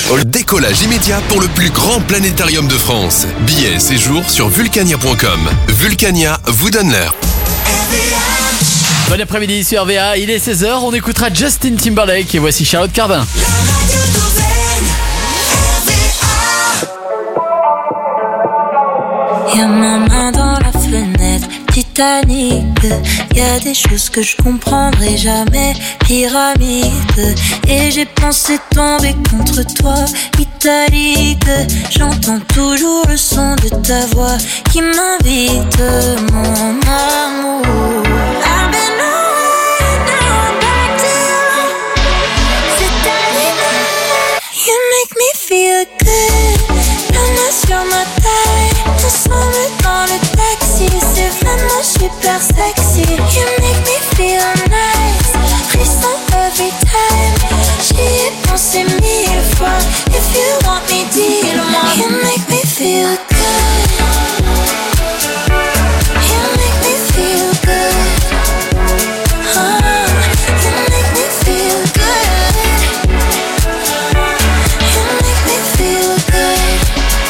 Décollage immédiat pour le plus grand planétarium de France. Billets et séjours sur vulcania.com. Vulcania vous donne l'heure. Bon après-midi sur RVA, il est 16h, on écoutera Justin Timberlake et voici Charlotte Cardin. Y'a ma main dans la fenêtre, Titanic. Y'a des choses que je comprendrai jamais, pyramide. Et j'ai pensé tomber contre toi, italique. J'entends toujours le son de ta voix qui m'invite, mon amour. I've been away, now I'm back to you. C'est terminé. You make me feel good. La main sur ma taille, ensemble dans le taxi. C'est vraiment super sexy. You make me feel nice. Frisson every time. J'y ai pensé 1000 fois. If you want me, dis-le-moi. You make me feel good. You make me feel good. You make me feel good. You make me feel good.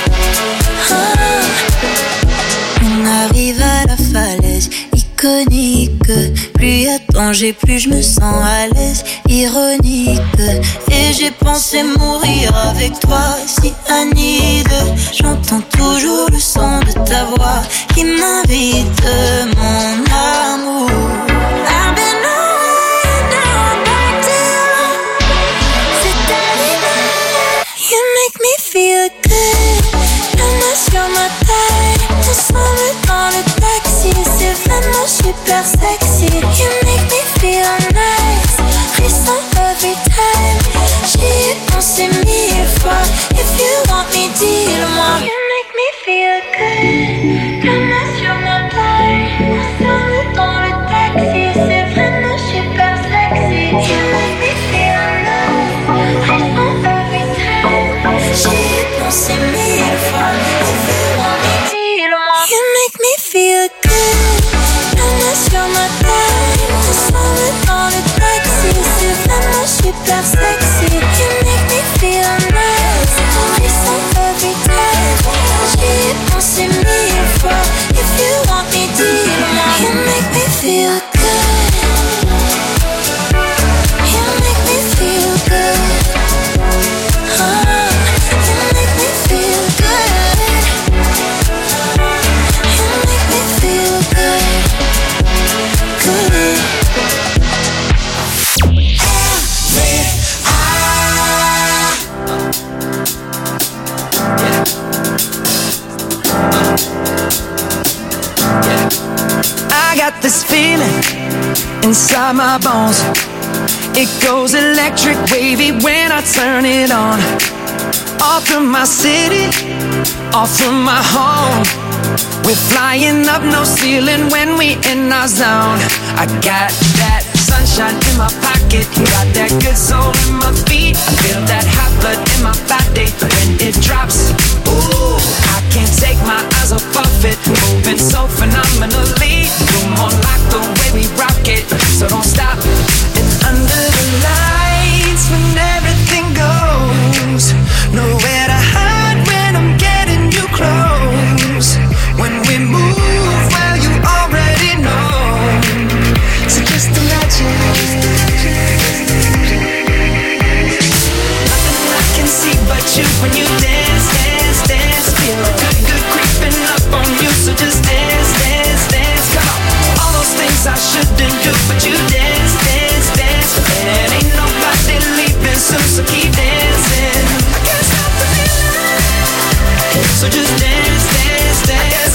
On arrive à la falaise iconique. Plus y a danger, plus je me sens à l'aise. Ironique. Et j'ai pensé mourir avec toi, si Anide. J'entends toujours le son de ta voix qui m'invite, mon amour. I've been away, now I'm back to you. C'est terminé. You make me feel good. La main sur ma taille, ensemble dans le taxi. C'est vraiment super sexy. You make me feel nice. Frisson every time. J'y ai pensé 1000 fois. If you want me, dis-le-moi. You make me feel good. La main sur ma taille, ensemble dans le taxi. C'est vraiment super sexy. You make me feel nice. Frisson every time. J'y ai pensé 1000 fois. If you want me, dis-le-moi. You make me feel good. La main sur ma taille, ensemble dans le taxi. C'est vraiment super sexy. You make me feel nice. Frisson every time. J'y ai pensé 1000 fois. If you want me, dis-le-moi. You make me feel good. You make me feel good. You make me feel good. You make me feel good. Good. I got this feeling inside my bones. It goes electric wavy when I turn it on. Off from my city, off from my home. We're flying up no ceiling when we in our zone. I got that sunshine in my pocket, got that good soul in my feet. I feel that hot blood in my body when it drops. Ooh, I can't take my eyes off it, moving so phenomenally. You're more like the way we rock it, so don't stop. And under the lights when everything goes, nowhere to hide when I'm getting you close. When we move, well you already know. So just imagine. Nothing I can see but you when you dance, dance, dance. Feel good, good creeping up on you. So just dance, dance, dance. Come on. All those things I shouldn't do, but you dance, dance, dance. And ain't nobody leaving soon, so keep dancing. I can't stop the feeling. So just dance, dance, dance.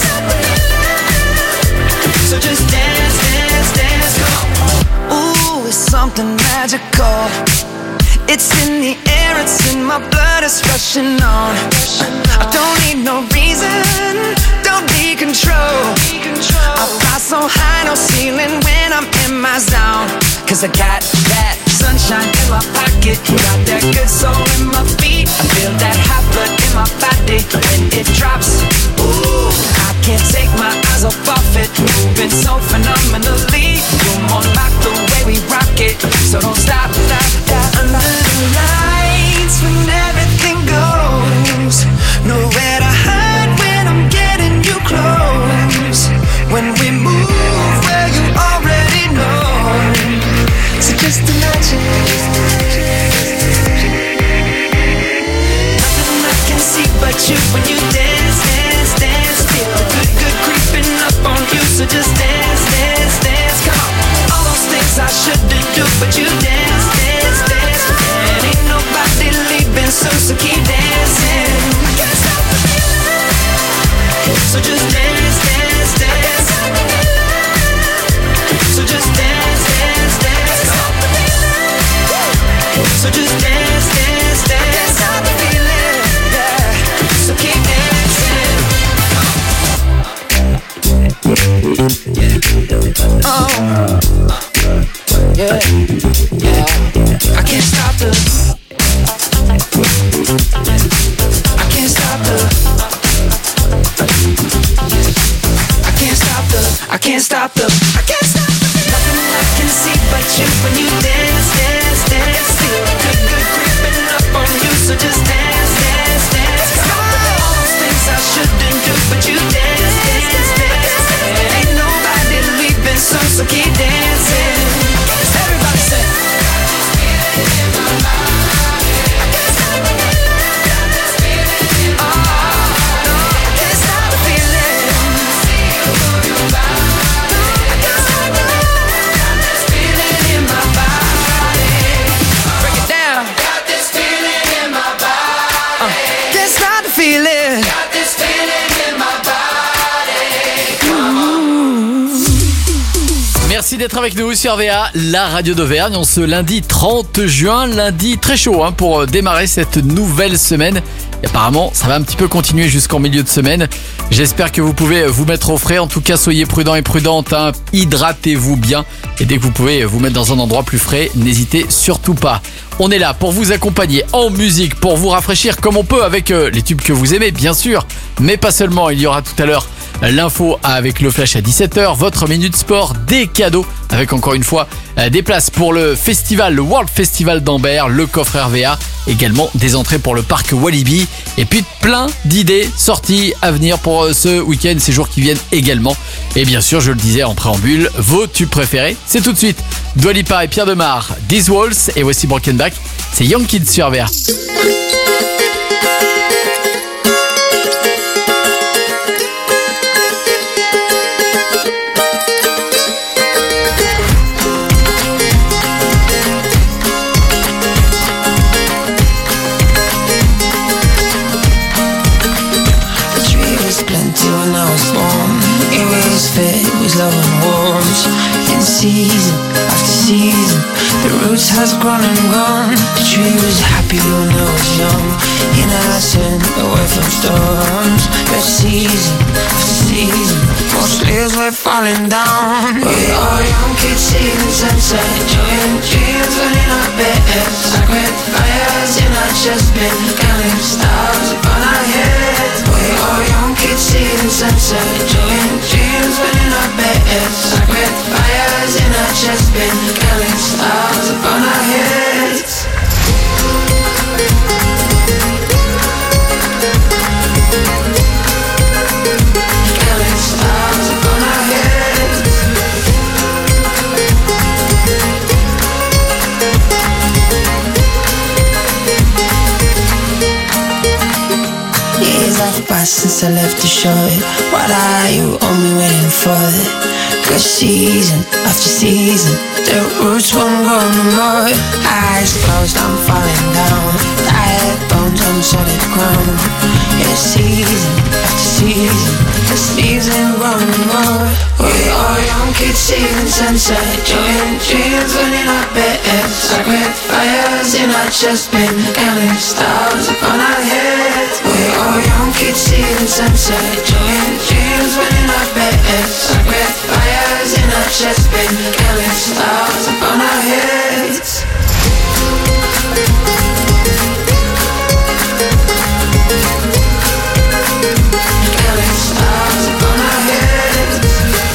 So just dance, dance, dance. Come on. Ooh, it's something magical. It's in the air, it's in my blood, it's rushing on. I don't need no reason, don't need control. I fly so high, no ceiling when I'm in my zone. Cause I got that sunshine in my pocket, got that good soul in my feet. I feel that hot blood in my body when it drops. Ooh, I can't take my eyes off it, moving so phenomenally. You're more like the way we rock it, so don't stop, stop, stop. Under the lights when everything you when you dance, dance, dance. Feel the good, good creeping up on you, so just dance, dance, dance. Come on, all those things I shouldn't do, but you dance, dance, dance. And ain't nobody leaving soon, so keep dancing. Can't stop the feeling. So just dance, dance, dance. So just dance, dance, dance. So just dance, dance, dance. Stop the feeling, yeah. So keep dancing. Oh, yeah, yeah. I can't stop the. I can't stop the. I can't stop the. I can't stop the. I can't stop the. Nothing I can see but you when you dance, dance, dance. Feel good, good creeping up on you, so just dance, dance, dance. All those things I shouldn't do, but you dance, dance, dance. Ain't nobody leaving soon, so keep dancing. Everybody say. Merci d'être avec nous sur RVA, la radio d'Auvergne. On se lundi 30 juin, lundi très chaud pour démarrer cette nouvelle semaine. Et apparemment, ça va un petit peu continuer jusqu'en milieu de semaine. J'espère que vous pouvez vous mettre au frais. En tout cas, soyez prudents et prudentes. Hydratez-vous bien. Et dès que vous pouvez vous mettre dans un endroit plus frais, n'hésitez surtout pas. On est là pour vous accompagner en musique, pour vous rafraîchir comme on peut avec les tubes que vous aimez, bien sûr. Mais pas seulement, il y aura tout à l'heure l'info avec le flash à 17h, votre minute sport, des cadeaux avec encore une fois des places pour le festival, le World Festival d'Ambert, le coffre RVA, également des entrées pour le parc Walibi et puis plein d'idées sorties à venir pour ce week-end, ces jours qui viennent également. Et bien sûr, je le disais en préambule, vos tubes préférés, c'est tout de suite Dua Lipa et Pierre Demar, These Walls, et voici Broken Back, c'est Young Kids sur RVA. Love and warmth in season after season. The roots has grown and gone. The tree was happy when I was young, innocent, away from storms. But season after season, most leaves were falling down. We are young kids seeing the sunset, enjoying dreams when in our beds. Sacred fires in our chest, been counting stars upon our heads. We are young kids seeing the sunset, enjoying dreams when in our beds. Sacred fires in our chest, been counting stars upon our heads. Counting stars upon our heads. Years have passed since I left the shore. What are you only waiting for? Good season after season, the roots won't go no more. Eyes closed, I'm falling down. Tired bones on solid ground. Yeah, season after season, the season growing more. We are young kids seeing sunset, enjoying dreams when in our beds. Sacred fires in our chest, been counting stars upon our heads. We are young kids seeing sunset, enjoying dreams when in our beds. Sacred fires in our chest, been counting stars upon our heads. Counting stars upon our heads.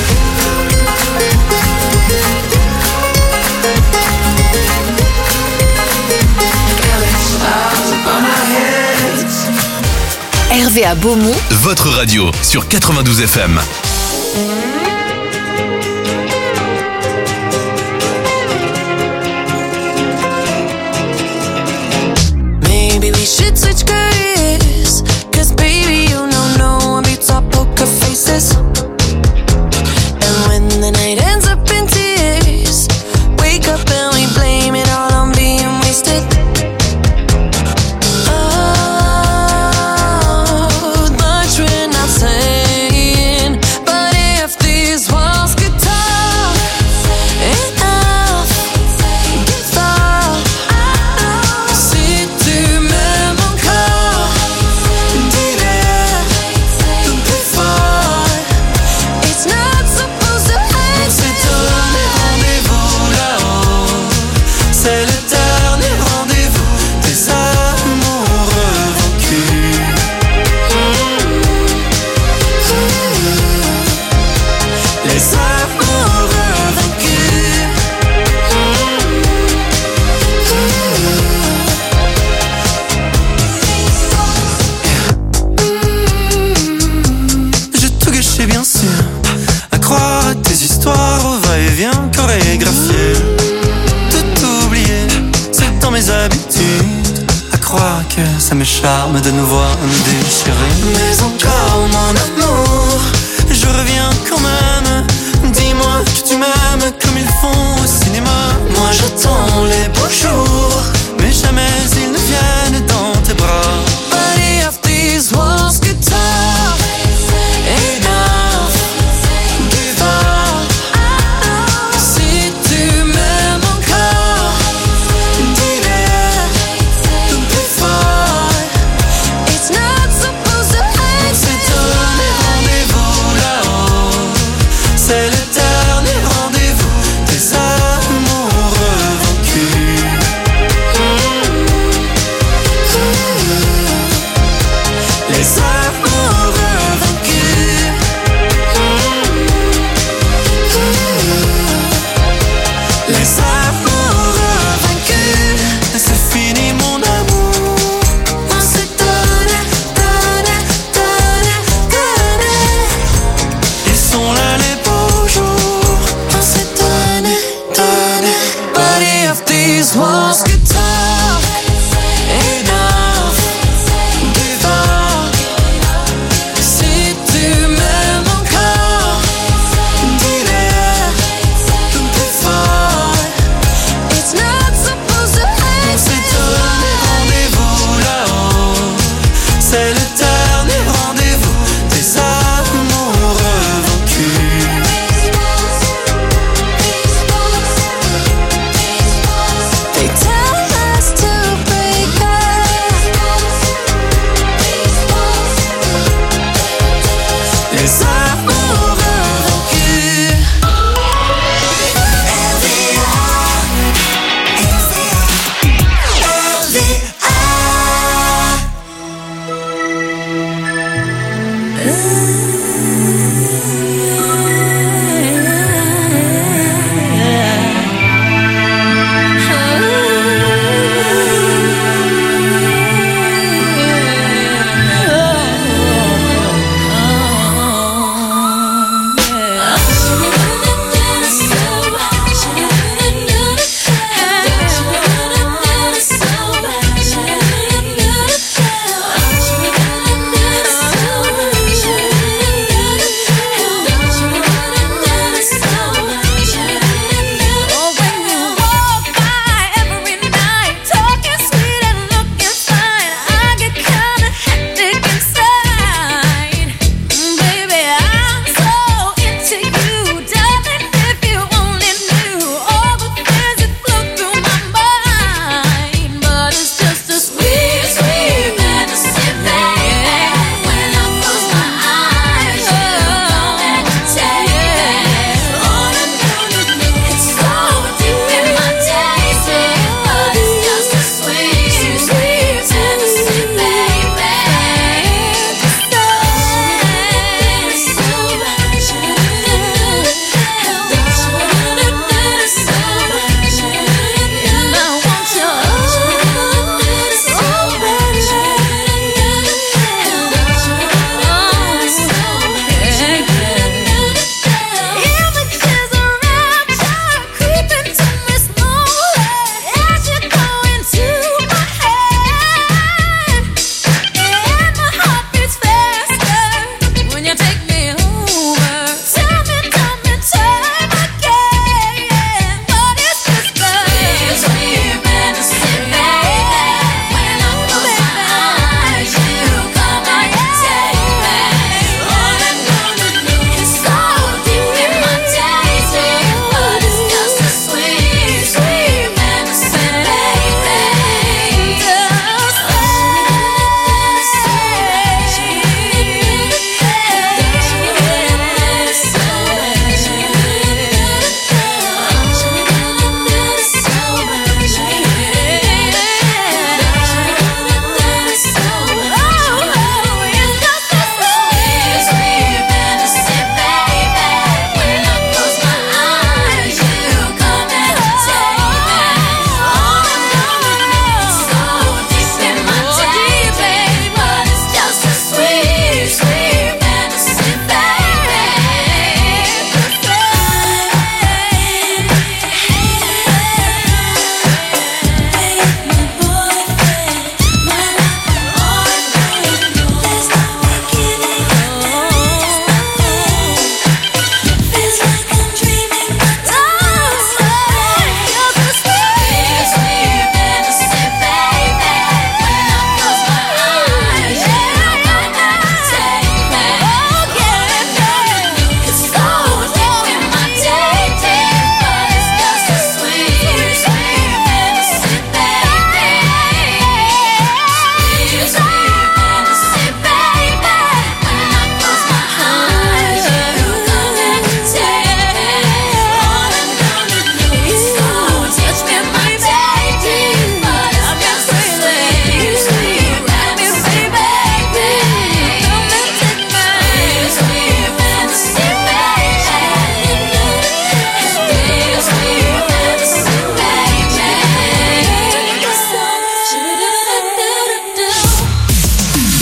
Counting stars upon our heads. RVA Beaumont, Votre radio sur 92 FM. Maybe we should switch careers, 'cause que ça me charme de nous voir nous déchirer. Mais encore mon amour, je reviens quand même. Dis-moi que tu m'aimes comme ils font au cinéma. Moi j'attends les beaux jours, mais jamais ils ne viennent dans tes bras. Body of these walls get tough. Enough, give up. Si tu m'aimes encore, dis-le plus fort. It's not supposed to On s'est donné rendez-vous là-haut. C'est le dernier rendez-vous des amoureux vaincus.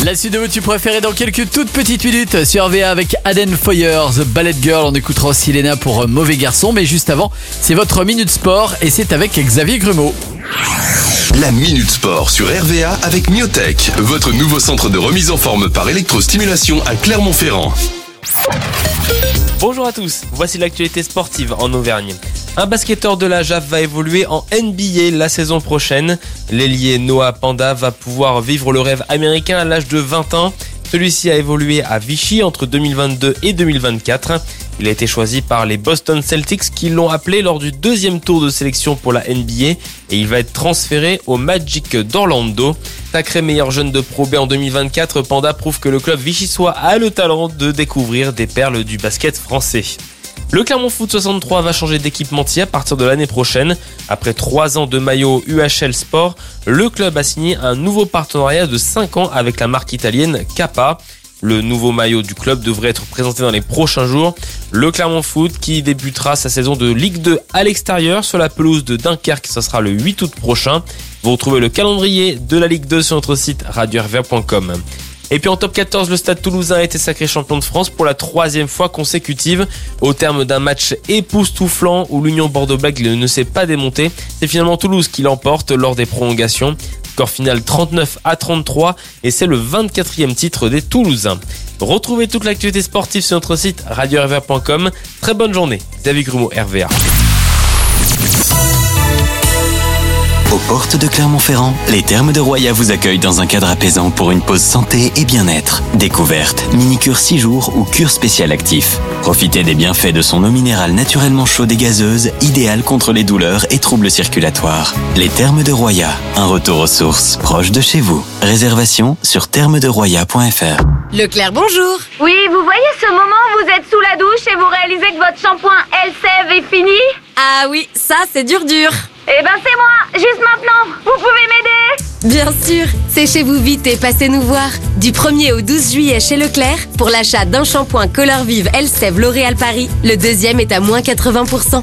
La suite de vos tu préférés dans quelques toutes petites minutes sur RVA avec Aden Foyer, The Ballet Girl. On écoutera aussi Léna pour Mauvais Garçon. Mais juste avant, c'est votre Minute Sport et c'est avec Xavier Grumeau. La Minute Sport sur RVA avec Myotech, votre nouveau centre de remise en forme par électrostimulation à Clermont-Ferrand. Bonjour à tous, voici l'actualité sportive en Auvergne. Un basketteur de la JAF va évoluer en NBA la saison prochaine. L'ailier Noah Panda va pouvoir vivre le rêve américain à l'âge de 20 ans. Celui-ci a évolué à Vichy entre 2022 et 2024. Il a été choisi par les Boston Celtics qui l'ont appelé lors du deuxième tour de sélection pour la NBA et il va être transféré au Magic d'Orlando. Sacré meilleur jeune de Pro B en 2024, Panda prouve que le club vichysois a le talent de découvrir des perles du basket français. Le Clermont Foot 63 va changer d'équipementier à partir de l'année prochaine. Après 3 ans de maillot UHL Sport, le club a signé un nouveau partenariat de 5 ans avec la marque italienne Kappa. Le nouveau maillot du club devrait être présenté dans les prochains jours. Le Clermont Foot qui débutera sa saison de Ligue 2 à l'extérieur sur la pelouse de Dunkerque, ce sera le 8 août prochain. Vous retrouvez le calendrier de la Ligue 2 sur notre site radio-rva.com. Et puis en top 14, le Stade Toulousain a été sacré champion de France pour la 3e fois consécutive. Au terme d'un match époustouflant où l'Union Bordeaux-Bègles ne s'est pas démontée, c'est finalement Toulouse qui l'emporte lors des prolongations. Score final 39-33 et c'est le 24e titre des Toulousains. Retrouvez toute l'actualité sportive sur notre site radio-rva.com. Très bonne journée, Xavier Grumeau, RVA. Aux portes de Clermont-Ferrand, les Thermes de Roya vous accueillent dans un cadre apaisant pour une pause santé et bien-être. Découverte, mini-cure 6 jours ou cure spéciale actif. Profitez des bienfaits de son eau minérale naturellement chaude et gazeuse, idéale contre les douleurs et troubles circulatoires. Les Thermes de Roya, un retour aux sources proche de chez vous. Réservation sur thermesderoya.fr. Leclerc, bonjour. Oui, vous voyez ce moment où vous êtes sous la douche et vous réalisez que votre shampoing Elseve est fini? Ah oui, ça c'est dur. Eh ben c'est moi, juste maintenant. Vous pouvez m'aider? Bien sûr, séchez-vous vite et passez nous voir. Du 1er au 12 juillet chez Leclerc, pour l'achat d'un shampoing Color Vive Elseve L'Oréal Paris, le deuxième est à moins 80%.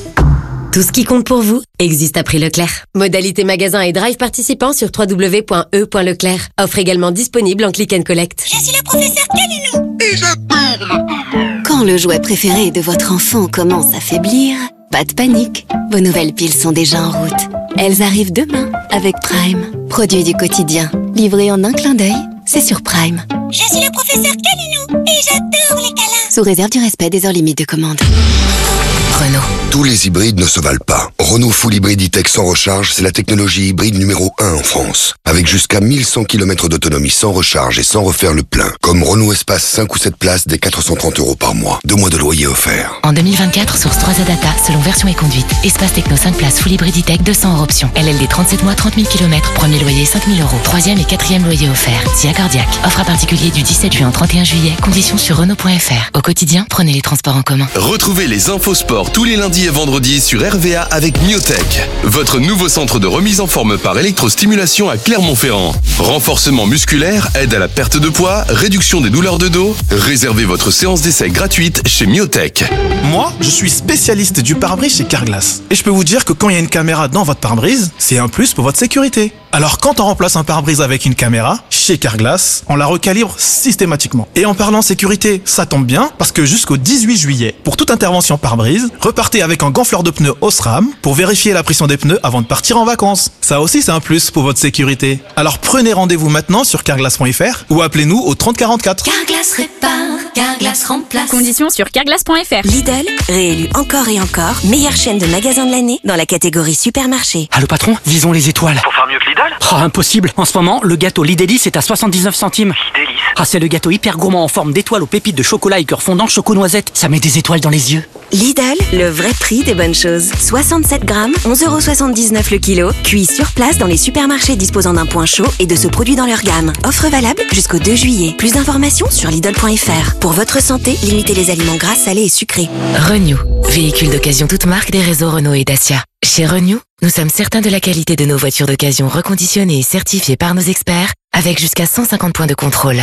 Tout ce qui compte pour vous existe à prix Leclerc. Modalité magasin et drive participant sur www.e.leclerc. Offre également disponible en click and collect. Je suis le professeur Calilou et j'adore. Quand le jouet préféré de votre enfant commence à faiblir, pas de panique, vos nouvelles piles sont déjà en route. Elles arrivent demain avec Prime. Produit du quotidien, livré en un clin d'œil, c'est sur Prime. Je suis le professeur Calilou et j'adore les câlins. Sous réserve du respect des heures limites de commande. Renault. Tous les hybrides ne se valent pas. Renault Full Hybrid E-Tech sans recharge, c'est la technologie hybride numéro 1 en France. Avec jusqu'à 1100 km d'autonomie sans recharge et sans refaire le plein. Comme Renault Espace 5 ou 7 places dès 430 € par mois. 2 mois de loyer offert. En 2024, source 3 Data, selon version et conduite. Espace Techno 5 places Full Hybrid E-Tech 200 € option. LLD 37 mois, 30 000 km. Premier loyer 5 000 €. Troisième et quatrième loyer offert. SIA Cardiac. Offre à particulier du 17 juin au 31 juillet. Conditions sur Renault.fr. Au quotidien, prenez les transports en commun. Retrouvez les infos sport tous les lundis et vendredis sur RVA avec Myotech, votre nouveau centre de remise en forme par électrostimulation à Clermont-Ferrand. Renforcement musculaire, aide à la perte de poids, réduction des douleurs de dos. Réservez votre séance d'essai gratuite chez Myotech. Moi, je suis spécialiste du pare-brise chez Carglass. Et je peux vous dire que quand il y a une caméra dans votre pare-brise, c'est un plus pour votre sécurité. Alors quand on remplace un pare-brise avec une caméra, chez Carglass, on la recalibre systématiquement. Et en parlant sécurité, ça tombe bien, parce que jusqu'au 18 juillet, pour toute intervention pare-brise, repartez avec un gonfleur de pneus Osram pour vérifier la pression des pneus avant de partir en vacances. Ça aussi, c'est un plus pour votre sécurité. Alors prenez rendez-vous maintenant sur carglass.fr ou appelez-nous au 30 44. Carglass répare, Carglass remplace. Conditions sur carglass.fr. Lidl, réélu encore et encore, meilleure chaîne de magasins de l'année dans la catégorie supermarché. Allô patron, visons les étoiles. Pour faire mieux que Lidl? Oh, impossible. En ce moment, le gâteau Lidélis est à 79 centimes. Lidélis? Ah, c'est le gâteau hyper gourmand en forme d'étoile aux pépites de chocolat et cœur fondant choco-noisette. Ça met des étoiles dans les yeux. Lidl, le vrai prix des bonnes choses. 67 grammes, 11,79 € le kilo. Cuit sur place dans les supermarchés disposant d'un point chaud et de ce produit dans leur gamme. Offre valable jusqu'au 2 juillet. Plus d'informations sur Lidl.fr. Pour votre santé, limitez les aliments gras, salés et sucrés. Renew, véhicule d'occasion toute marque des réseaux Renault et Dacia. Chez Renew, nous sommes certains de la qualité de nos voitures d'occasion reconditionnées et certifiées par nos experts, avec jusqu'à 150 points de contrôle.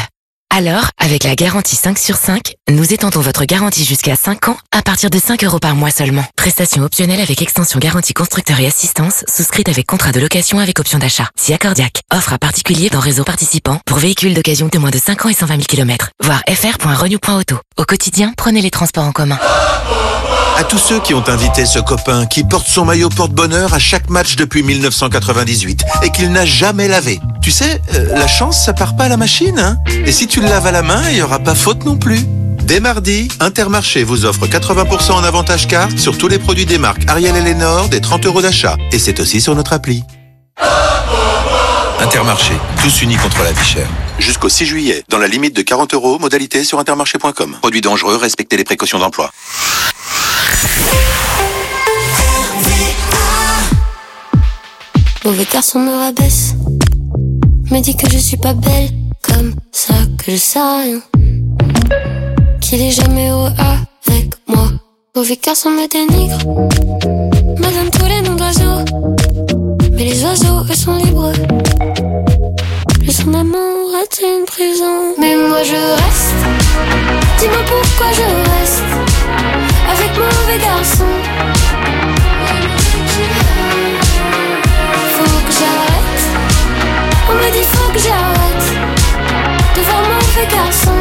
Alors, avec la garantie 5 sur 5, nous étendons votre garantie jusqu'à 5 ans à partir de 5 € par mois seulement. Prestation optionnelle avec extension garantie constructeur et assistance, souscrite avec contrat de location avec option d'achat. Si accordiaque. Offre à particulier dans réseau participant pour véhicules d'occasion de moins de 5 ans et 120 000 km. Voir fr.renew.auto. Au quotidien, prenez les transports en commun. À tous ceux qui ont invité ce copain qui porte son maillot porte-bonheur à chaque match depuis 1998 et qu'il n'a jamais lavé. Tu sais, la chance, ça part pas à la machine, hein. Et si tu le laves à la main, il n'y aura pas faute non plus. Dès mardi, Intermarché vous offre 80% en avantage carte sur tous les produits des marques Ariel et Lénore, des 30 € d'achat. Et c'est aussi sur notre appli. Intermarché, tous unis contre la vie chère. Jusqu'au 6 juillet, dans la limite de 40 €, modalité sur intermarché.com. Produits dangereux, respectez les précautions d'emploi. Mauvais garçon me rabaisse, me dit que je suis pas belle, comme ça que je sais rien, qu'il est jamais heureux avec moi. Mauvais garçon me dénigre, me donne tous les noms d'oiseaux, mais les oiseaux eux sont libres. Plus son amour est une prison, mais moi je reste. Dis-moi pourquoi je reste avec mauvais garçon. Faut que j'arrête. On me dit faut que j'arrête de voir mauvais garçon.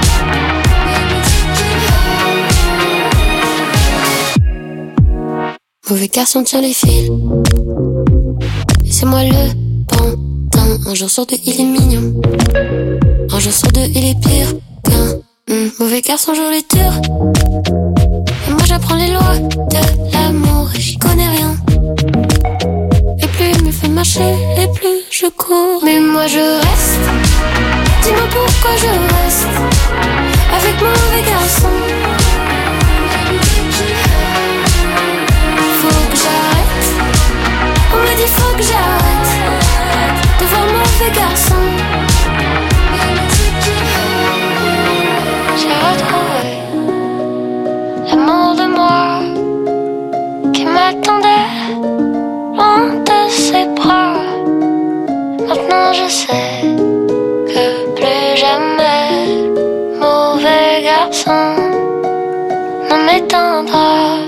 Mauvais garçon tient les fils, et c'est moi le pantin. Un jour sur deux il est mignon, un jour sur deux il est pire qu'un mauvais garçon joue les durs. Et moi j'apprends les lois de l'amour et j'y connais rien. Et plus il me fait marcher, et plus je cours. Mais moi je reste. Dis-moi pourquoi je reste avec mauvais garçon. Faut que j'arrête. On me dit faut que j'arrête de voir mauvais garçon. J'ai retrouvé l'amour de moi qui m'attendait loin de ses bras. Maintenant je sais que plus jamais mauvais garçon ne m'éteindra.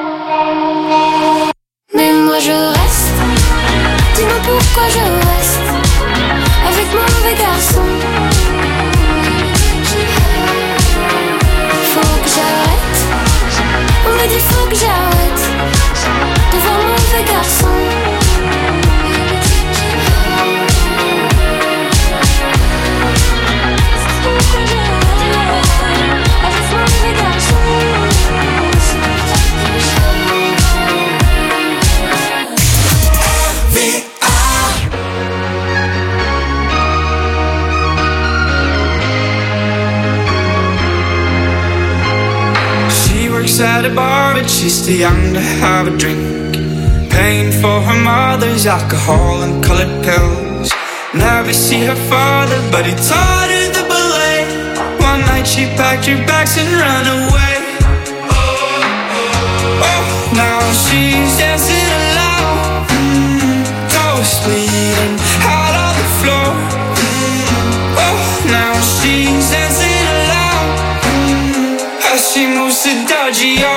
Mais moi je reste. Dis-moi pourquoi je reste avec mauvais garçon. Faut que j'arrête. On me dit faut que j'arrête de voir mauvais garçon. At a bar, but she's too young to have a drink. Paying for her mother's alcohol and colored pills. Never see her father, but he taught her the ballet. One night she packed her bags and ran away. Oh, now she's dancing alone, toes bleeding out on the floor. Oh, now she's dancing alone as she moves to Dodgy-O.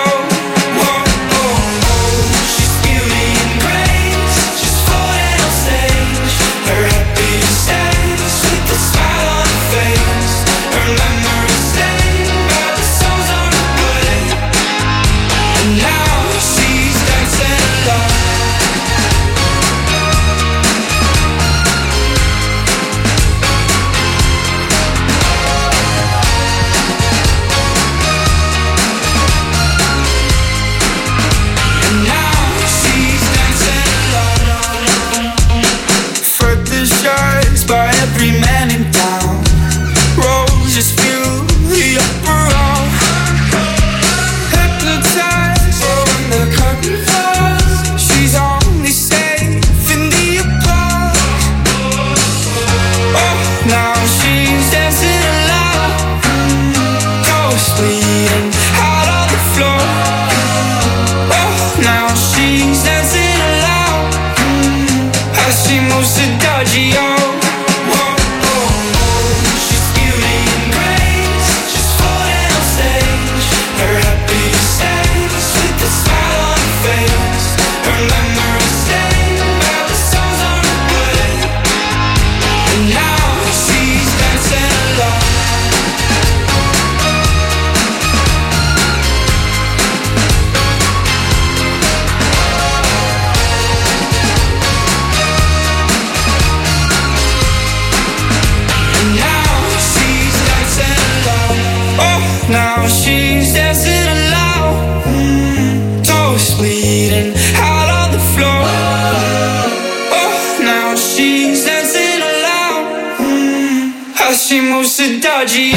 How she moves so dodgy,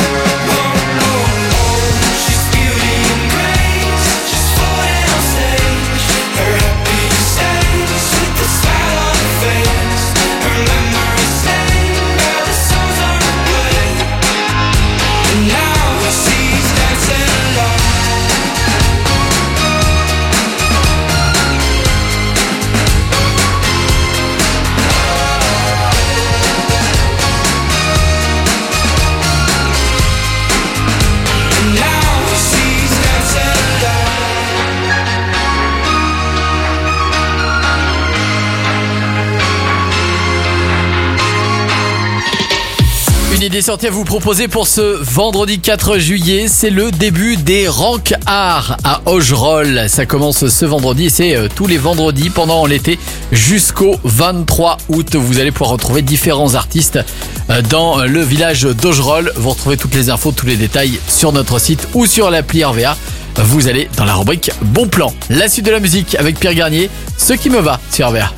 she's beauty and grace, just floating on stage. Her happy stage with the smile on her face. Her memories stained by the songs on her play. And now she's dancing alone. Une idée sortie à vous proposer pour ce vendredi 4 juillet, c'est le début des Rank Art à Augerolles. Ça commence ce vendredi et c'est tous les vendredis pendant l'été jusqu'au 23 août. Vous allez pouvoir retrouver différents artistes dans le village d'Augerolles. Vous retrouvez toutes les infos, tous les détails sur notre site ou sur l'appli RVA. Vous allez dans la rubrique Bon Plan. La suite de la musique avec Pierre Garnier, Ce qui me va sur RVA.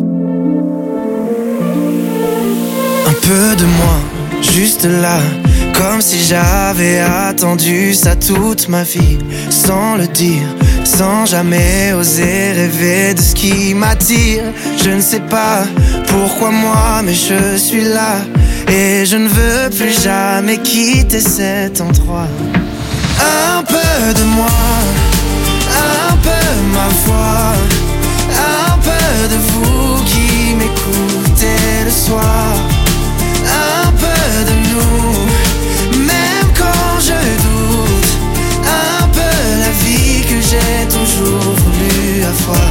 Un peu de moi, juste là, comme si j'avais attendu ça toute ma vie, sans le dire, sans jamais oser rêver de ce qui m'attire. Je ne sais pas pourquoi moi, mais je suis là, et je ne veux plus jamais quitter cet endroit. Un peu de moi, un peu ma foi, un peu de vous qui m'écoutez le soir. Un peu de nous, même quand je doute. Un peu la vie que j'ai toujours voulu avoir.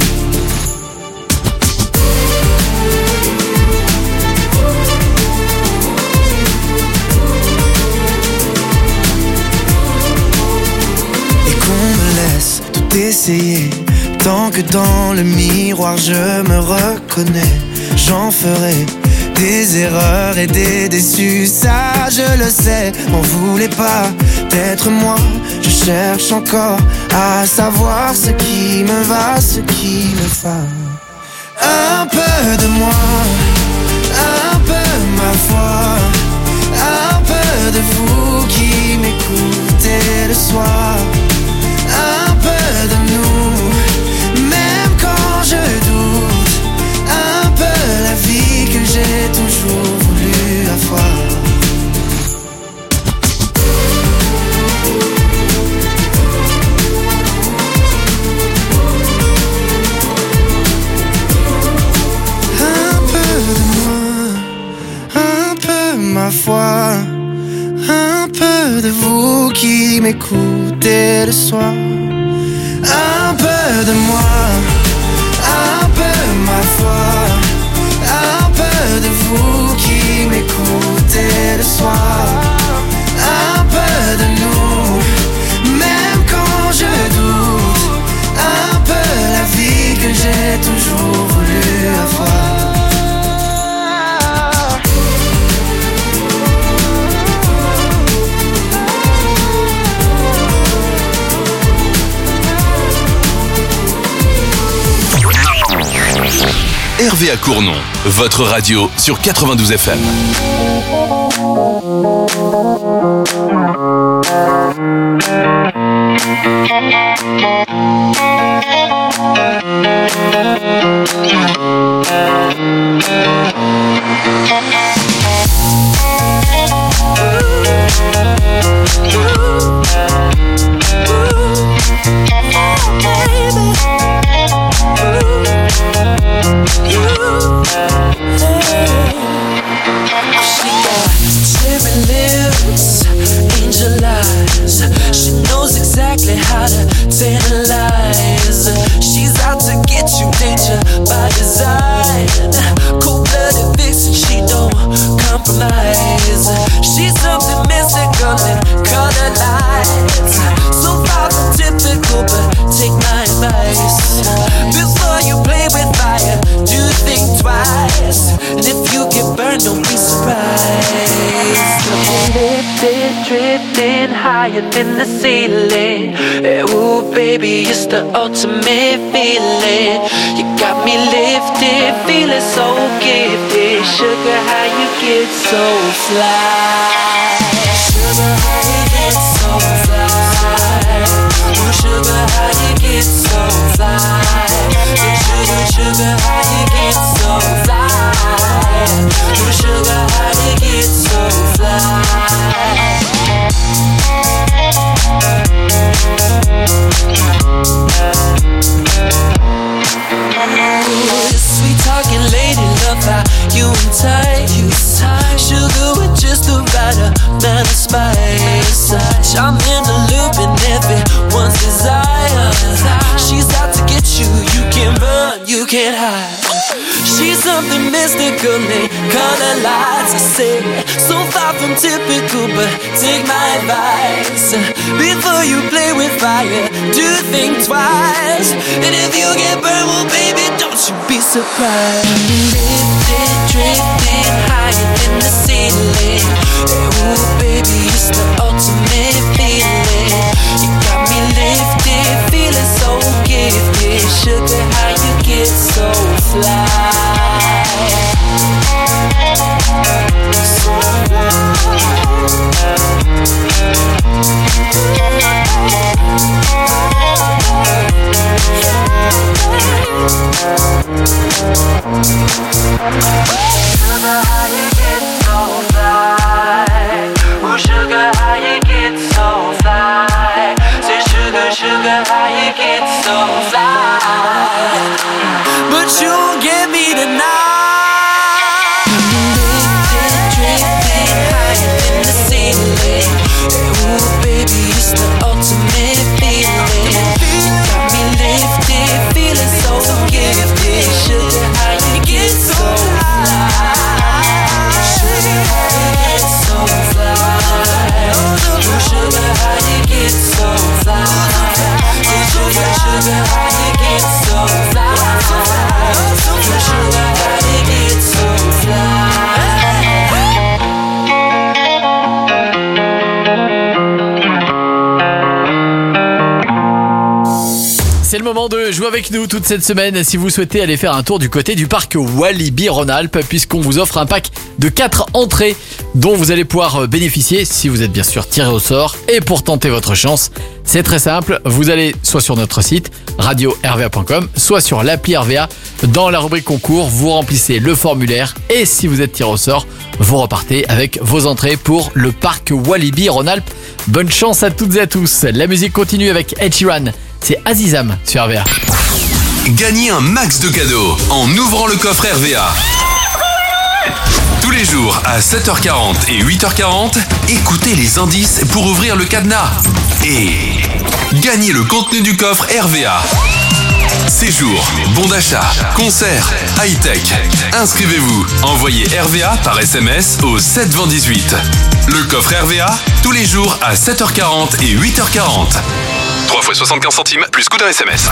Et qu'on me laisse tout essayer, tant que dans le miroir je me reconnais. J'en ferai des erreurs et des déçus, ça je le sais. M'en voulez pas d'être moi, je cherche encore à savoir ce qui me va, ce qui me va. Un peu de moi, un peu ma foi, un peu de vous qui m'écoutez le soir. Un peu de nous, même quand je doute. Un peu la vie que j'ai toujours voulu avoir. Un peu de moi, un peu ma foi, un peu de vous qui m'écoutez le soir. Un peu de moi, un peu ma foi, un peu de vous qui m'écoutez le soir. Un peu de nous, même quand je doute. Un peu la vie que j'ai toujours voulu avoir. RVA Cournon, votre radio sur 92 FM. She knows exactly how to tantalize. She's out to get you, danger by design. Cold-blooded vixen, she don't compromise. She's something mystical and color lights. So far from typical, but take my advice. Before you play with fire, do think twice. And if you get burned, don't be surprised. lifted, drifting higher than the ceiling. Ooh, baby, it's the ultimate feeling. You got me lifted, feeling so gifted. Sugar, how you get so fly? Sugar, how you get so fly? Ooh, sugar, how you get so fly? Sugar, sugar, how you get so fly? Ooh, sugar, how you get so fly? Ooh, sweet talking lady, love how you in tight. Sugar with just the right amount of spice. I'm in the loop and everyone's desire. She's out to get you, you can't run, you can't hide. She's something mystical, they color lights. I say, so far from typical, but take my advice. Before you play with fire, do think twice. And if you get burned, well baby, don't you be surprised. Lifted, drifting higher than the ceiling. Ooh baby, it's the ultimate feeling. You got me lifted, feeling so gifted. Sugar, how you get so fly? So Sugar, how you get so fly? Oh, sugar, how you get so fly? Say, sugar, sugar, how you get so fly? But you won't get me tonight. Lifted, drifting higher than the ceiling. Ooh, baby, it's the ultimate feeling. You got me lifted, feeling so gifted. Sugar, how you get so fly? Sugar, how you get so fly? Oh, sugar, how you get so fly? Sugar, sugar, how you get so fly? Sugar, how you get so fly? C'est le moment de jouer avec nous toute cette semaine si vous souhaitez aller faire un tour du côté du parc Walibi Rhône-Alpes, puisqu'on vous offre un pack de 4 entrées dont vous allez pouvoir bénéficier si vous êtes bien sûr tiré au sort. Et pour tenter votre chance, c'est très simple, vous allez soit sur notre site radio-rva.com, soit sur l'appli RVA. Dans la rubrique concours, vous remplissez le formulaire et si vous êtes tiré au sort, vous repartez avec vos entrées pour le parc Walibi Rhône-Alpes. Bonne chance à toutes et à tous. La musique continue avec Ed Sheeran. C'est Azizam sur RVA. Gagnez un max de cadeaux en ouvrant le coffre RVA. Tous les jours à 7h40 et 8h40, écoutez les indices pour ouvrir le cadenas. Et gagnez le contenu du coffre RVA. Séjour, bon d'achat, concert, high-tech. Inscrivez-vous, envoyez RVA par SMS au 72018. Le coffre RVA, tous les jours à 7h40 et 8h40. 3 fois 75 centimes plus coût d'un SMS.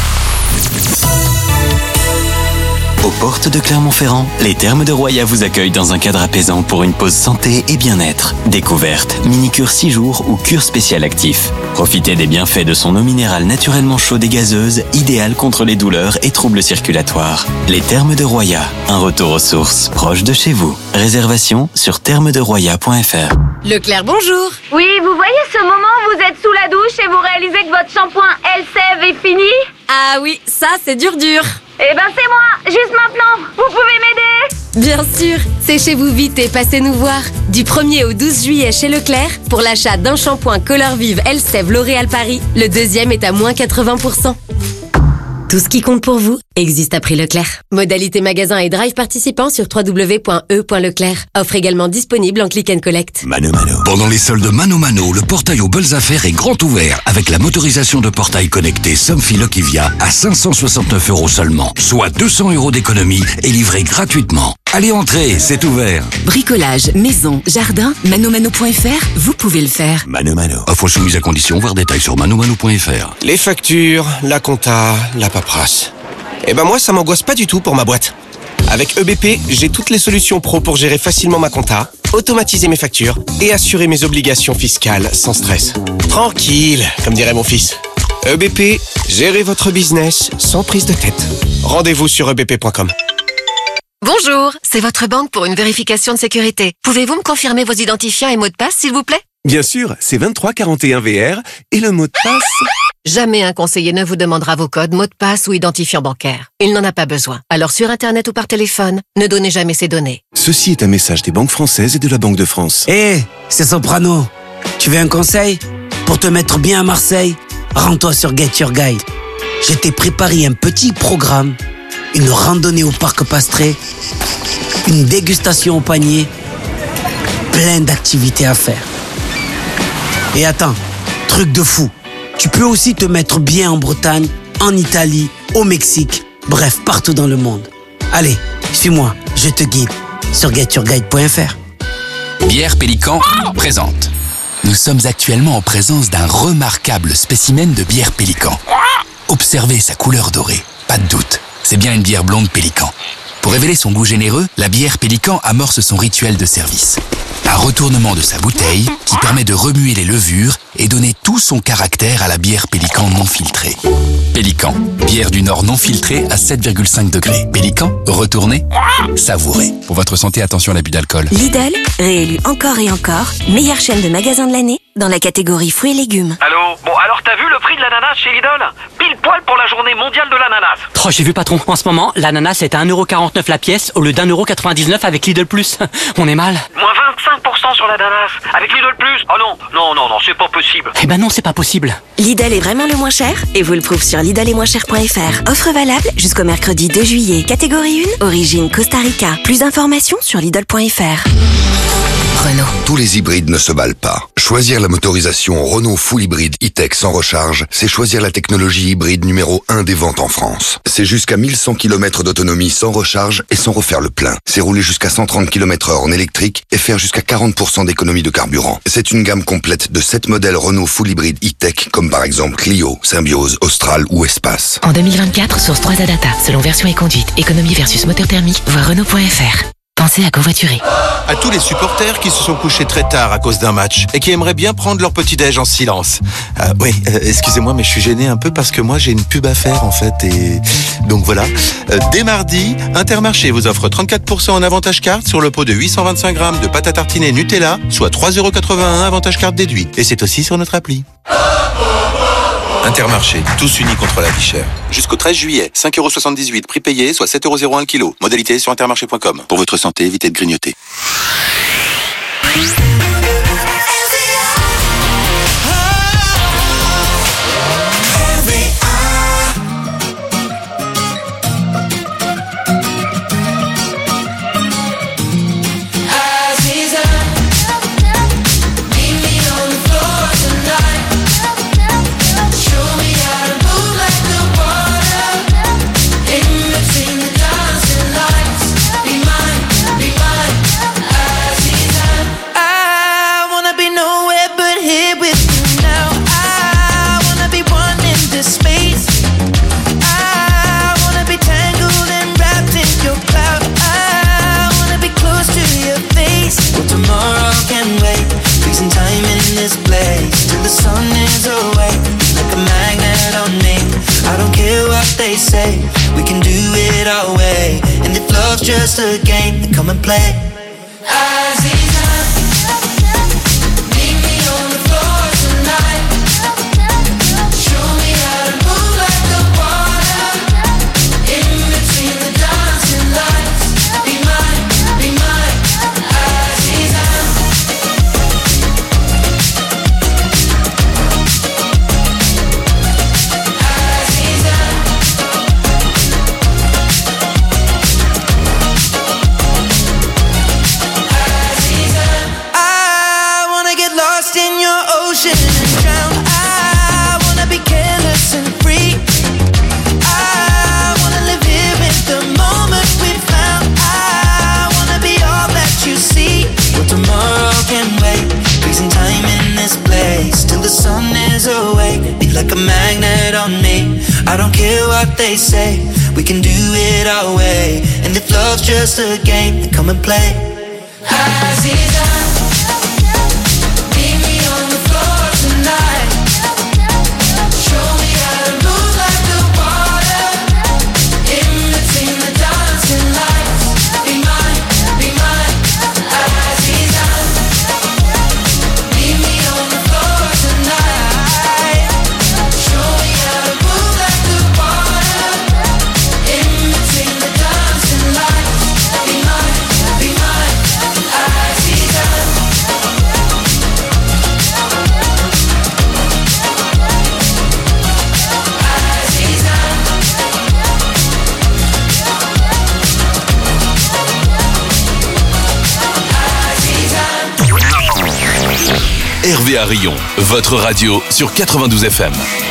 Aux portes de Clermont-Ferrand, les Thermes de Roya vous accueillent dans un cadre apaisant pour une pause santé et bien-être. Découverte, mini-cure 6 jours ou cure spéciale actif. Profitez des bienfaits de son eau minérale naturellement chaude et gazeuse, idéale contre les douleurs et troubles circulatoires. Les Thermes de Roya, un retour aux sources proche de chez vous. Réservation sur thermesderoya.fr. Leclerc, bonjour. Oui, vous voyez ce moment où vous êtes sous la douche et vous réalisez que votre shampoing Elseve est fini? Ah oui, ça c'est dur. Eh ben c'est moi, juste maintenant. Vous pouvez m'aider? Bien sûr, séchez-vous vite et passez nous voir. Du 1er au 12 juillet chez Leclerc, pour l'achat d'un shampoing Color Vive Elseve L'Oréal Paris, le deuxième est à moins 80%. Tout ce qui compte pour vous existe à prix Leclerc. Modalité magasin et drive participant sur www.e.leclerc. Offre également disponible en click and collect. Mano Mano. Pendant les soldes Mano Mano, le portail aux belles affaires est grand ouvert avec la motorisation de portail connecté Somfy Lokivia à 569 € seulement, soit 200 € d'économie et livré gratuitement. Allez, entrez, c'est ouvert. Bricolage, maison, jardin, manomano.fr, vous pouvez le faire. Mano Mano. Offre soumise à condition, voir détails sur manomano.fr. Les factures, la compta, la paperasse. Eh ben moi, ça m'angoisse pas du tout pour ma boîte. Avec EBP, j'ai toutes les solutions pro pour gérer facilement ma compta, automatiser mes factures et assurer mes obligations fiscales sans stress. Tranquille, comme dirait mon fils. EBP, gérez votre business sans prise de tête. Rendez-vous sur ebp.com. Bonjour, c'est votre banque pour une vérification de sécurité. Pouvez-vous me confirmer vos identifiants et mots de passe, s'il vous plaît? Bien sûr, c'est 2341VR et le mot de passe... Jamais un conseiller ne vous demandera vos codes, mots de passe ou identifiants bancaires. Il n'en a pas besoin. Alors sur Internet ou par téléphone, ne donnez jamais ces données. Ceci est un message des banques françaises et de la Banque de France. C'est Soprano. Tu veux un conseil? Pour te mettre bien à Marseille, rends-toi sur Get Your Guide. Je t'ai préparé un petit programme, une randonnée au parc Pastré, une dégustation au panier, plein d'activités à faire. Et attends, truc de fou, tu peux aussi te mettre bien en Bretagne, en Italie, au Mexique, bref, partout dans le monde. Allez, suis-moi, je te guide sur getyourguide.fr. Bière Pélican présente. Nous sommes actuellement en présence d'un remarquable spécimen de bière Pélican. Observez sa couleur dorée, pas de doute, c'est bien une bière blonde Pélican. Pour révéler son goût généreux, la bière Pélican amorce son rituel de service. Un retournement de sa bouteille qui permet de remuer les levures et donner tout son caractère à la bière Pélican non filtrée. Pélican, bière du Nord non filtrée à 7,5 degrés. Pélican, retournez, savourez. Pour votre santé, attention à l'abus d'alcool. Lidl, réélu encore et encore, meilleure chaîne de magasins de l'année dans la catégorie fruits et légumes. Allô? Bon, alors t'as vu le prix de l'ananas chez Lidl? Pile poil pour la journée mondiale de l'ananas. Oh, j'ai vu patron, en ce moment, l'ananas est à 1,49€ la pièce au lieu d'1,99€ avec Lidl+. On est mal. Moins 25% sur l'ananas avec Lidl+. Oh non, c'est pas possible. Eh ben non, c'est pas possible. Lidl est vraiment le moins cher et vous le prouve sur lidletmoincher.fr. Offre valable jusqu'au mercredi 2 juillet. Catégorie 1, origine Costa Rica. Plus d'informations sur lidl.fr. Renault. Tous les hybrides ne se valent pas. Choisir la motorisation Renault Full Hybride E-Tech sans recharge, c'est choisir la technologie hybride numéro 1 des ventes en France. C'est jusqu'à 1100 km d'autonomie sans recharge et sans refaire le plein. C'est rouler jusqu'à 130 km/h en électrique et faire jusqu'à 40% d'économie de carburant. C'est une gamme complète de 7 modèles Renault Full Hybride E-Tech, comme par exemple Clio, Symbiose, Austral ou Espace. En 2024, source 3 Data, selon version et conduite, économie versus moteur thermique, voir Renault.fr. Pensez à covoiturer. À tous les supporters qui se sont couchés très tard à cause d'un match et qui aimeraient bien prendre leur petit-déj en silence. Excusez-moi, mais je suis gêné un peu parce que moi j'ai une pub à faire en fait et donc voilà. Dès mardi, Intermarché vous offre 34% en avantage carte sur le pot de 825 grammes de pâte à tartiner Nutella, soit 3,81€ avantage carte déduit. Et c'est aussi sur notre appli. Intermarché, tous unis contre la vie chère. Jusqu'au 13 juillet, 5,78€ prix payé, soit 7,01€ le kilo. Modalité sur intermarché.com. Pour votre santé, évitez de grignoter. Say we can do it our way, and if love's just a game, then come and play. Like a magnet on me. I don't care what they say. We can do it our way. And if love's just a game, then come and play. Aziza, meet me on the floor tonight. Show me how to move like the water. In between the dancing lights. Be mine, Aziza. Meet me on the floor tonight. Show me how to move like the water. In between the dancing lights. Be mine, Aziza. RVA Rion, votre radio sur 92 FM.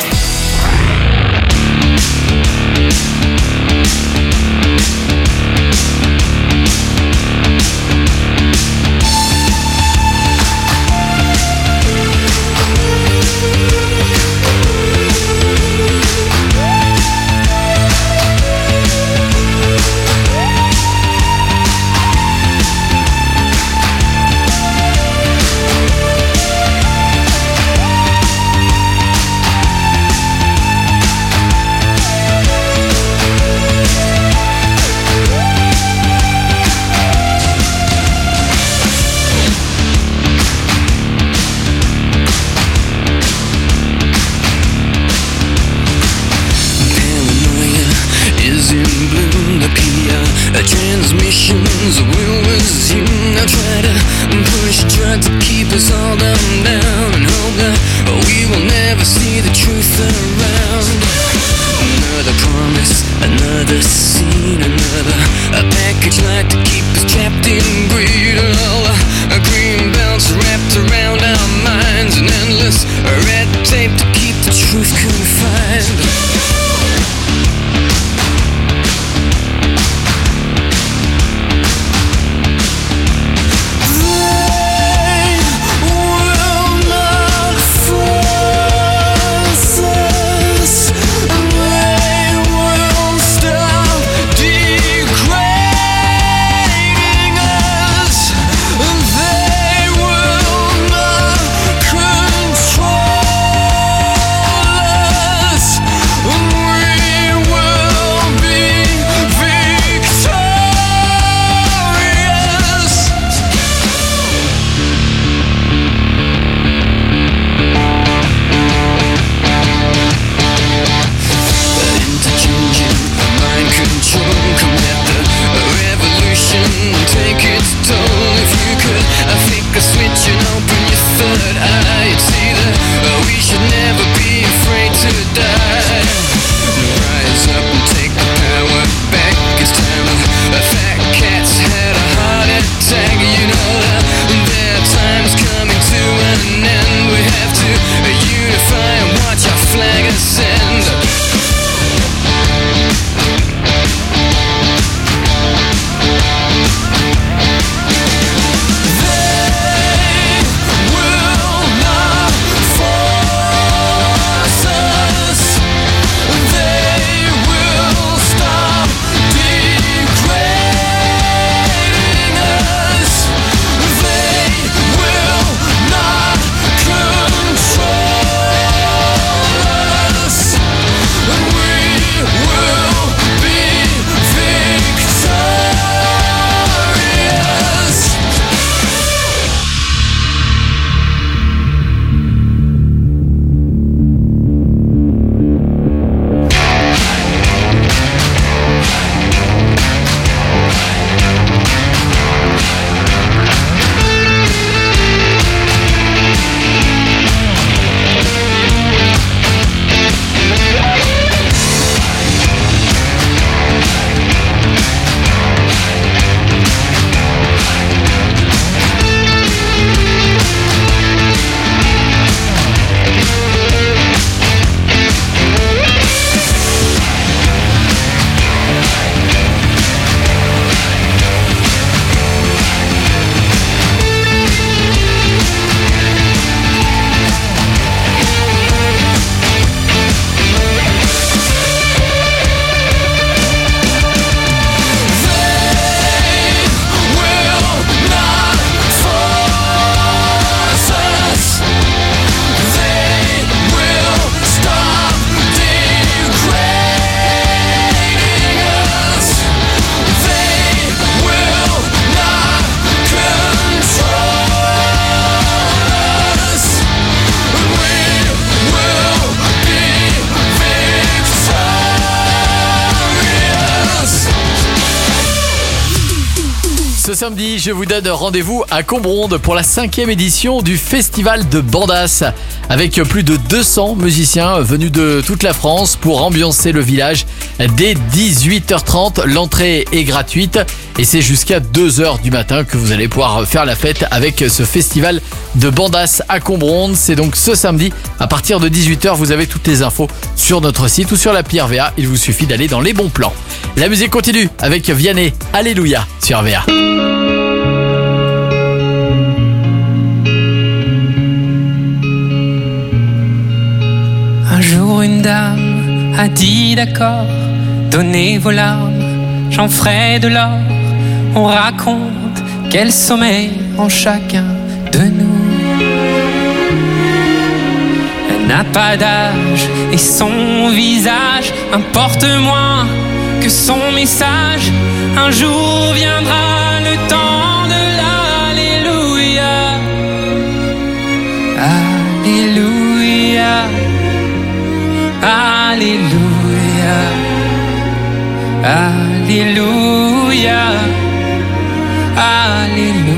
Transmissions will resume. Now try to push, try to keep us all down and hope that we will never see the truth around. Another promise, another scene, another package like to keep us trapped in greed. A green belts wrapped around our minds, an endless red tape to keep the truth confined. samedi, je vous donne rendez-vous à Combronde pour la 5e édition du festival de Bandas. Avec plus de 200 musiciens venus de toute la France pour ambiancer le village dès 18h30. L'entrée est gratuite et c'est jusqu'à 2h du matin que vous allez pouvoir faire la fête avec ce festival de Bandas à Combronde. C'est donc ce samedi à partir de 18h. Vous avez toutes les infos sur notre site ou sur l'appli RVA. Il vous suffit d'aller dans les bons plans. La musique continue avec Vianney. Alléluia sur RVA. Un jour une dame a dit d'accord, donnez vos larmes, j'en ferai de l'or. On raconte quel sommeil en chacun de nous. Elle n'a pas d'âge et son visage importe moins que son message. Un jour viendra le temps de l'Alléluia. Alléluia. Alléluia. Alléluia. Alléluia.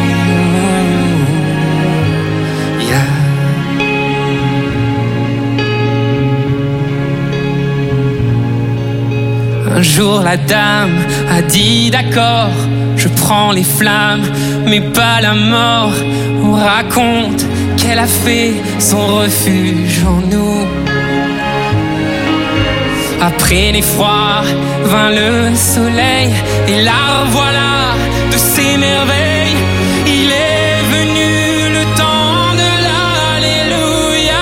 Un jour la dame a dit d'accord, je prends les flammes, mais pas la mort. On raconte qu'elle a fait son refuge en nous. Après l'effroi vint le soleil, et la revoilà de ses merveilles. Il est venu le temps de l'Alléluia.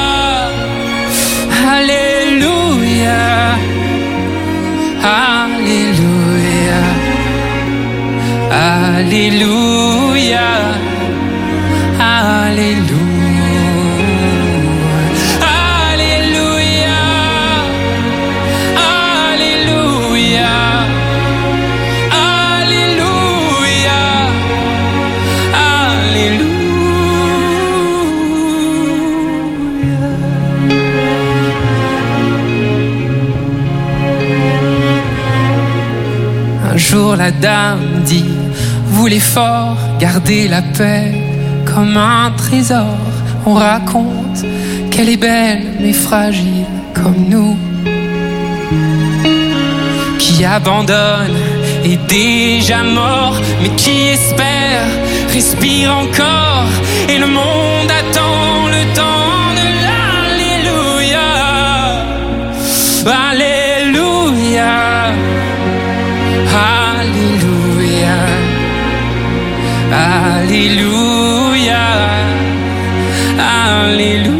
Alléluia. Alléluia. Alléluia. Alléluia. Un jour la dame dit, voulez fort garder la paix comme un trésor. On raconte qu'elle est belle mais fragile comme nous, qui abandonne est déjà mort, mais qui espère respire encore. Et le monde attend le temps de l'Alléluia. Alléluia. Alléluia. Alléluia. Alléluia.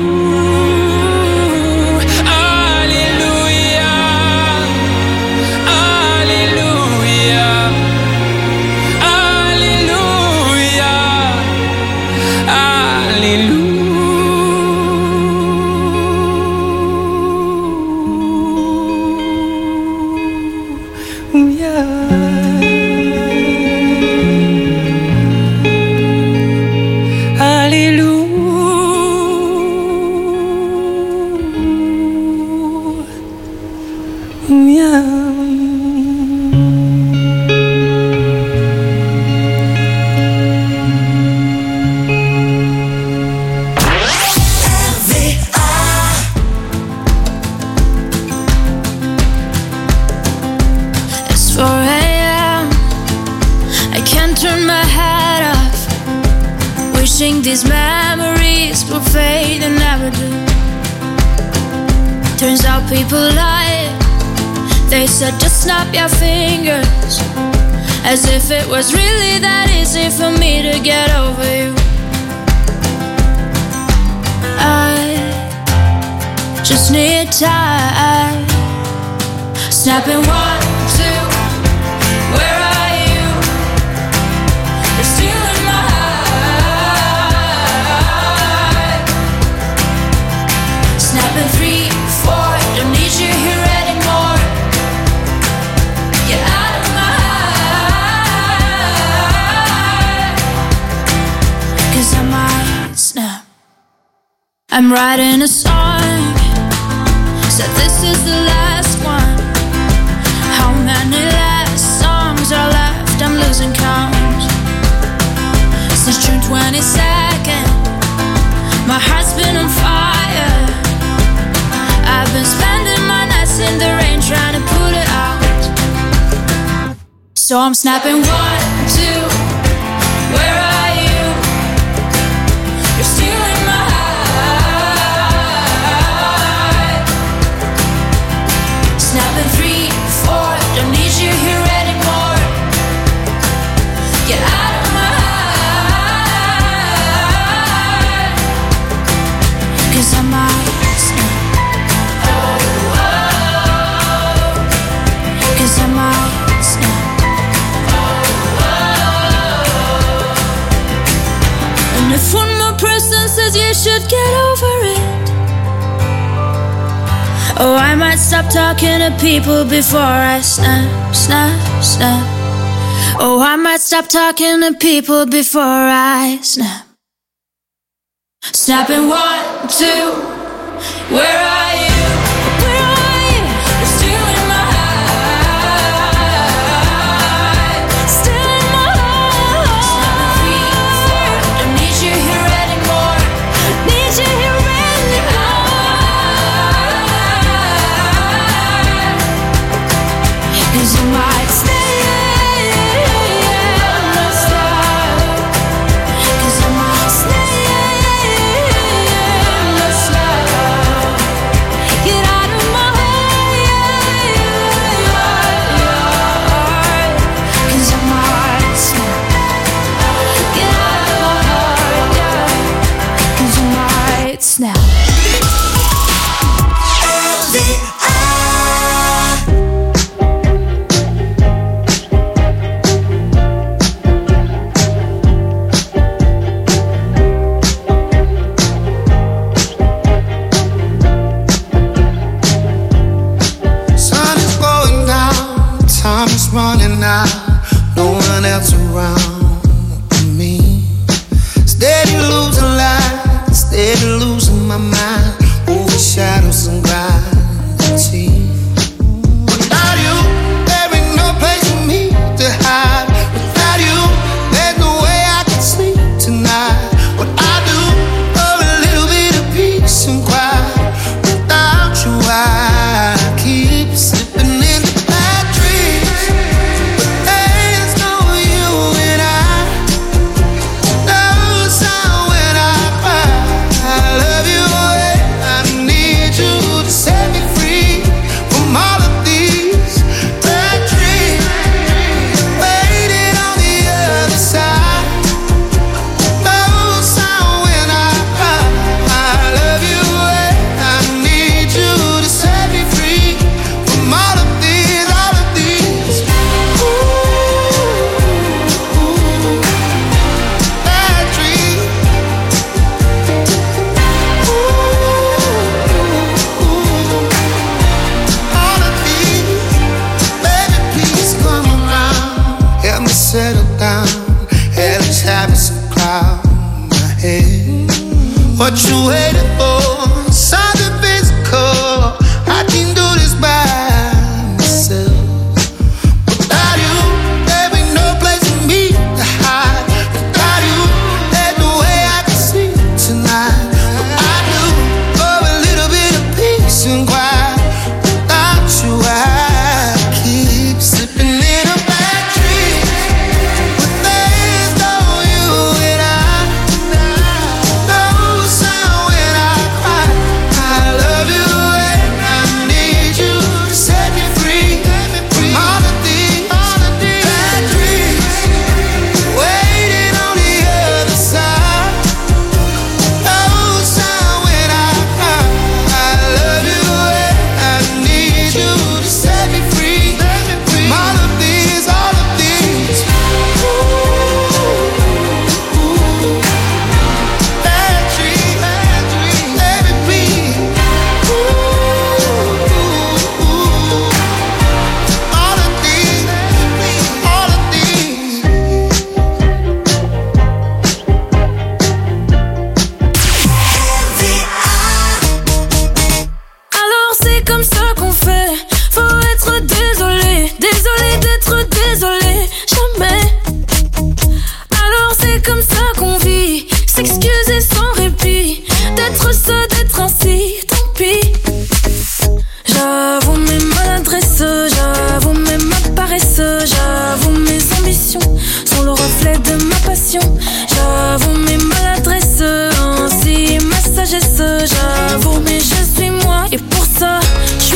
These memories will fade and never do. Turns out people lie. They said just snap your fingers, as if it was really that easy for me to get over you. I just need time. Snapping 1, 2. Where are you? You're still in my heart. Snapping 3, 4. Don't need you here anymore. Get out of my heart. 'Cause I might snap. I'm writing a song. Said this is the last one. How many last songs are left? I'm losing count. a second. My heart's been on fire. I've been spending my nights in the rain trying to put it out. So I'm snapping 1, 2. Where are you? You're stealing my heart. Snapping 3, 4. Don't need you here anymore. Get out of my heart. 'Cause I might snap. Cause I might snap. And if one more person says you should get over it, oh, I might stop talking to people before I snap, snap, snap. Oh, I might stop talking to people before I snap. Snapping 1, 2. Where are you? Where are you? You're stealing my heart. Stealing my heart. Snapping 3, 4. Don't need you here anymore. Need you here anymore. 'Cause you might stay. Now. Sun is going down, time is running out, no one else around me. Steady losing life, steady losing my mind, over shadows and gravity. Without you, there ain't no place for me to hide. Without you, there's no way I can sleep tonight. What I do for a little bit of peace and quiet. Without you, I keep slipping into bad dreams. But there's no you and I. No sound when I cry. I love you, I need you to set me free from all of these bad dreams. Waiting on the other side. No sound when I cry. I love you, I need you to set me free from all of these, all of these. Bad dreams. All of these, baby, please come around. Help me settle down. Hell is having some cloud in my head. What you waiting for? Something physical. I can do this by myself. Without you, there ain't no place for me to hide. Without you, there's no way I can sleep tonight. What I do for a little bit of peace and quiet. Without you, I keep slipping in a bad dream. But there's no you and I. No sound when I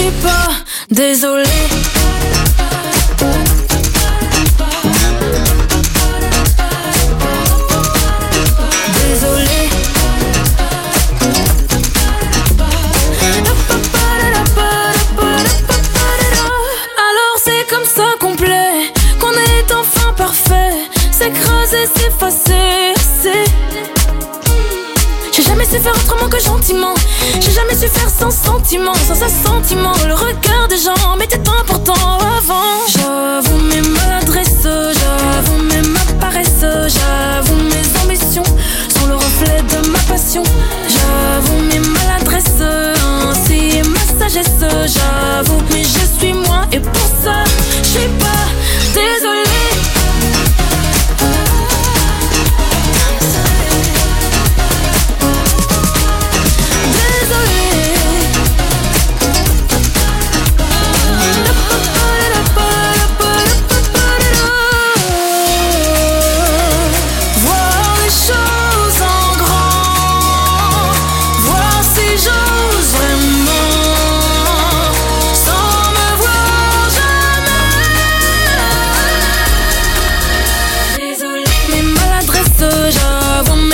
suis pas désolée. Désolée. Alors c'est comme ça qu'on plaît, qu'on est enfin parfait. S'écraser, s'effacer, c'est... J'ai jamais su faire autrement que gentiment. J'ai jamais su faire sans sentiment, sans assentiment. Le regard des gens m'était important avant. J'avoue mes maladresses, j'avoue mes ma paresse, j'avoue